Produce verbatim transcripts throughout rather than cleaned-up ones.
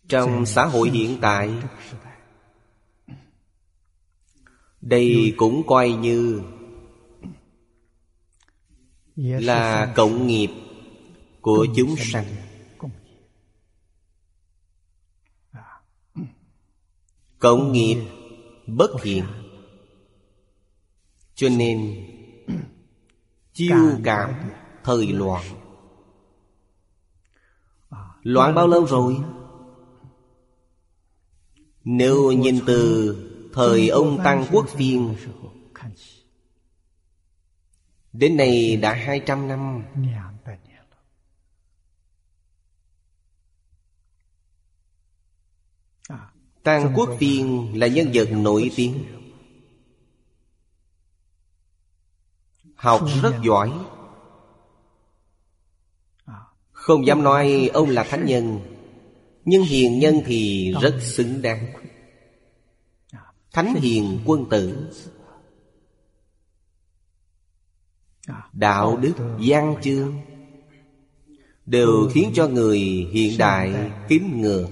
Trong xã hội hiện tại, đây cũng coi như là cộng nghiệp của chúng sanh. Cộng nghiệp bất thiện, cho nên chiêu cảm thời loạn. Loạn bao lâu rồi? Nếu nhìn từ thời ông Tăng Quốc Phiên đến nay đã hai trăm năm. Tăng Quốc Phiên là nhân vật nổi tiếng, học rất giỏi. Không dám nói ông là thánh nhân, nhưng hiền nhân thì rất xứng đáng. Thánh hiền quân tử, đạo đức văn chương đều khiến cho người hiện đại kính ngưỡng.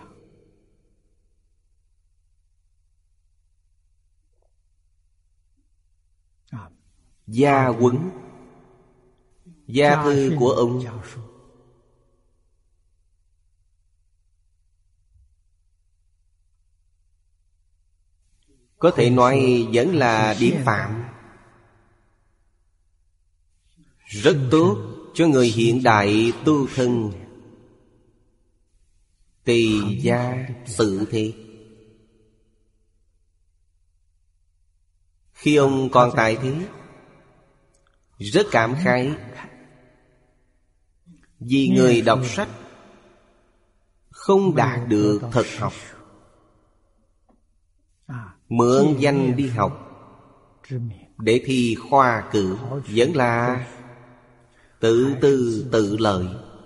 Gia huấn, gia thư của ông có thể nói vẫn là điển phạm, rất tốt cho người hiện đại tu thân tỳ gia sự thế. Khi ông còn tại thế, rất cảm khái vì người đọc sách không đạt được thực học, mượn danh đi học để thi khoa cử, vẫn là tự tư tự lợi,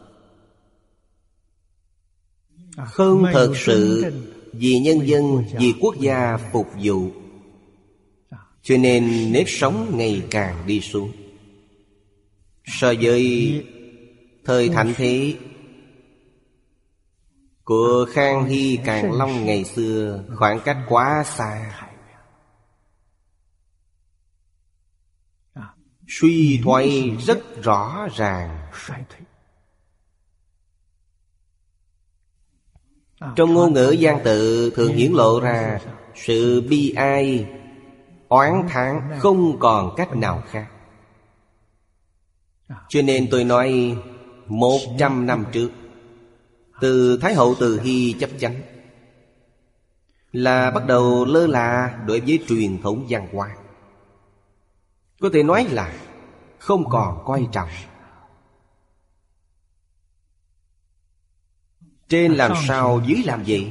không thật sự vì nhân dân, vì quốc gia phục vụ. Cho nên nếp sống ngày càng đi xuống. So với thời thạnh thế của Khang Hy Càn Long ngày xưa, khoảng cách quá xa. Suy thoái rất rõ ràng. Trong ngôn ngữ Giang Tự thường hiển lộ ra sự bi ai, oán thán không còn cách nào khác. Cho nên tôi nói một trăm năm trước, từ Thái hậu Từ Hy chấp chánh là bắt đầu lơ là đối với truyền thống văn hóa. Có thể nói là không còn coi trọng. Trên làm sao, dưới làm vậy.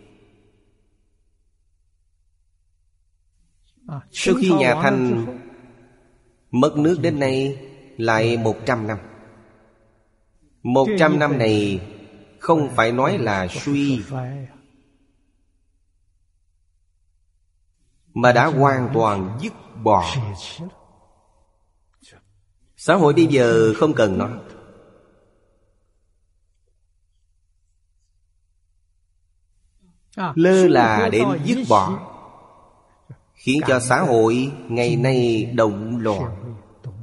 Sau khi nhà Thanh mất nước đến nay lại một trăm năm. Một trăm năm này không phải nói là suy, mà đã hoàn toàn dứt bỏ. Xã hội bây giờ không cần nó. Lơ là đến dứt bỏ, khiến cho xã hội ngày nay động loạn.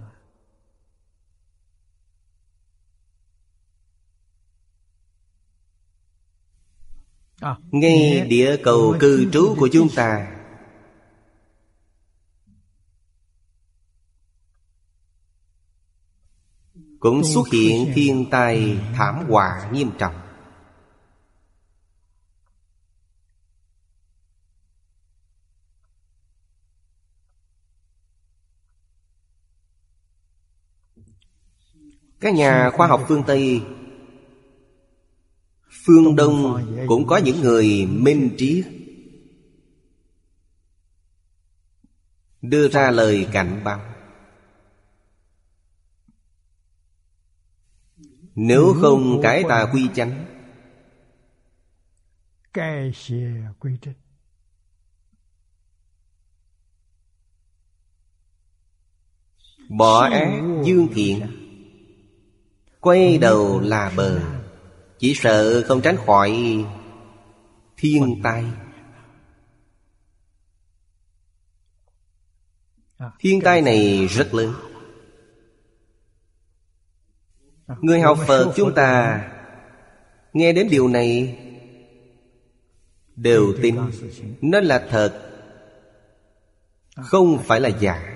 Ngay địa cầu cư trú của chúng ta cũng xuất hiện thiên tai thảm họa nghiêm trọng. Các nhà khoa học phương Tây, phương Đông cũng có những người minh triết đưa ra lời cảnh báo. Nếu không cải tà quy chánh, bỏ ác dương thiện, quay đầu là bờ, chỉ sợ không tránh khỏi thiên tai. Thiên tai này rất lớn. Người học Phật chúng ta nghe đến điều này đều tin nó là thật, không phải là giả.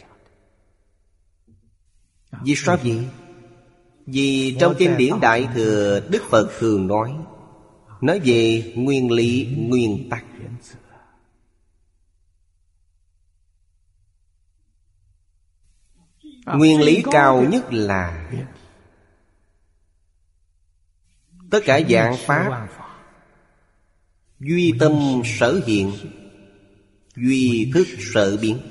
Vì sao vậy? Vì trong kinh điển Đại Thừa, Đức Phật thường nói Nói về nguyên lý, nguyên tắc. Nguyên lý cao nhất là tất cả dạng pháp duy tâm sở hiện, duy thức sở biến.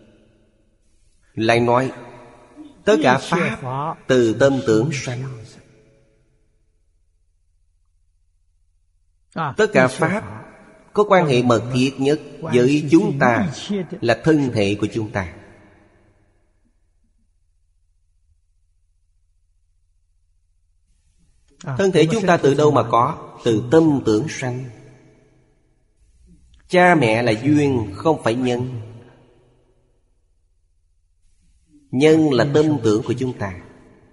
Lại nói tất cả pháp từ tâm tưởng sanh. Tất cả pháp có quan hệ mật thiết nhất với chúng ta là thân thể của chúng ta. Thân thể chúng ta từ đâu mà có? Từ tâm tưởng sanh. Cha mẹ là duyên, không phải nhân. Nhân là tâm tưởng của chúng ta.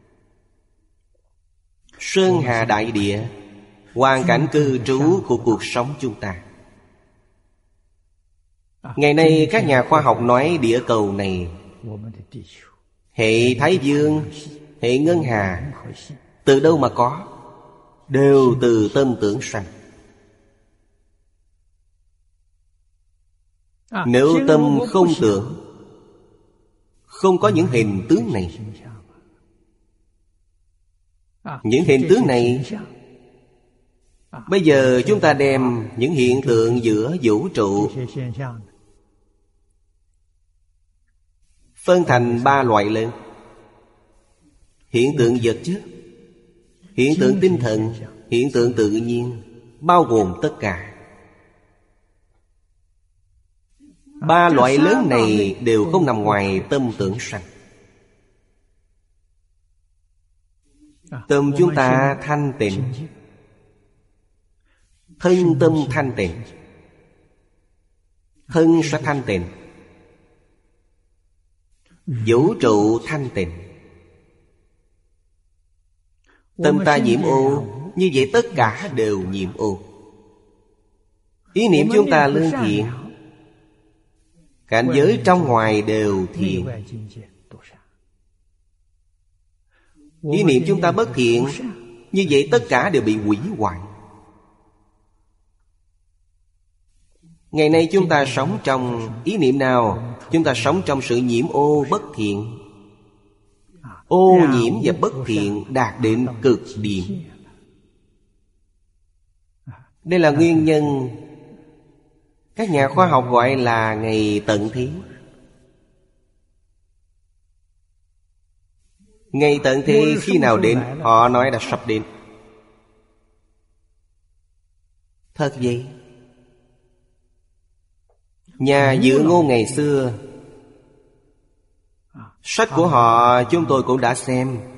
Sơn hà đại địa, hoàn cảnh cư trú của cuộc sống chúng ta. Ngày nay các nhà khoa học nói địa cầu này, hệ Thái Dương, hệ ngân hà, từ đâu mà có? Đều từ tâm tưởng sanh. Nếu tâm không tưởng, không có những hình tướng này. Những hình tướng này, bây giờ chúng ta đem những hiện tượng giữa vũ trụ phân thành ba loại lớn. Hiện tượng vật chất, hiện tượng tinh thần, hiện tượng tự nhiên, bao gồm tất cả. Ba loại lớn này đều không nằm ngoài tâm tưởng sanh. Tâm chúng ta thanh tịnh, thân tâm thanh tịnh, thân sẽ thanh tịnh, vũ trụ thanh tịnh. Tâm ta nhiễm ô, như vậy tất cả đều nhiễm ô. Ý niệm chúng ta lương thiện, cảnh giới trong ngoài đều thiện. Ý niệm chúng ta bất thiện, như vậy tất cả đều bị hủy hoại. Ngày nay chúng ta sống trong ý niệm nào? Chúng ta sống trong sự nhiễm ô bất thiện. Ô nhiễm và bất thiện đạt đến cực điểm. Đây là nguyên nhân các nhà khoa học gọi là ngày tận thế. Ngày tận thế khi nào đến? Họ nói đã sắp đến. Thật vậy. Nhà Dự Ngôn ngày xưa, sách của họ chúng tôi cũng đã xem.